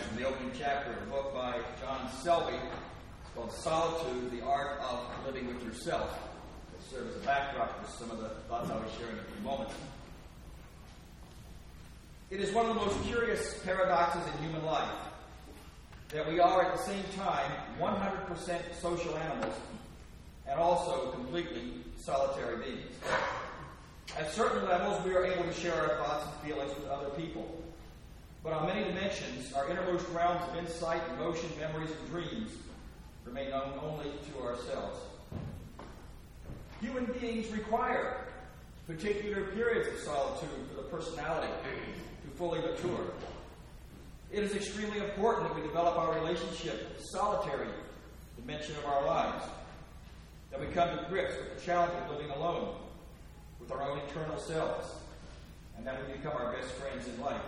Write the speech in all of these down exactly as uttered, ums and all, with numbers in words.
from the opening chapter of a book by John Selby. It's called Solitude, the Art of Living with Yourself. It serves as a backdrop for some of the thoughts I'll be sharing in a few moments. It is one of the most curious paradoxes in human life that we are at the same time one hundred percent social animals and also completely solitary beings. At certain levels, we are able to share our thoughts and feelings with other people. But on many dimensions, our innermost realms of insight, emotion, memories, and dreams remain known only to ourselves. Human beings require particular periods of solitude for the personality to fully mature. It is extremely important that we develop our relationship with the solitary dimension of our lives, that we come to grips with the challenge of living alone, with our own internal selves, and that we become our best friends in life.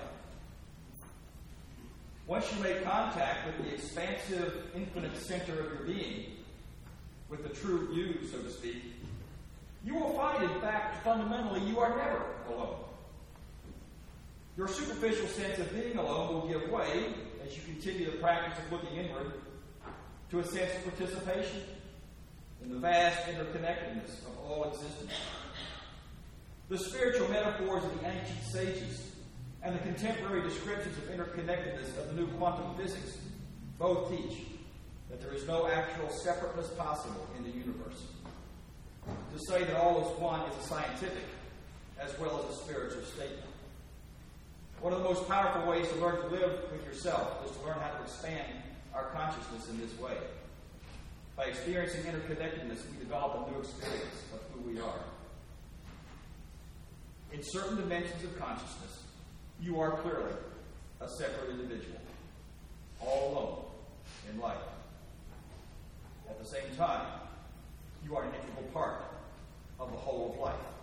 Once you make contact with the expansive, infinite center of your being, with the true you, so to speak, you will find, in fact, fundamentally, you are never alone. Your superficial sense of being alone will give way, as you continue the practice of looking inward, to a sense of participation in the vast interconnectedness of all existence. The spiritual metaphors of the ancient sages and the contemporary descriptions of interconnectedness of the new quantum physics both teach that there is no actual separateness possible in the universe. To say that all is one is a scientific as well as a spiritual statement. One of the most powerful ways to learn to live with yourself is to learn how to expand our consciousness in this way. By experiencing interconnectedness, we develop a new experience of who we are. In certain dimensions of consciousness, you are clearly a separate individual, all alone in life. At the same time, you are an integral part of the whole of life.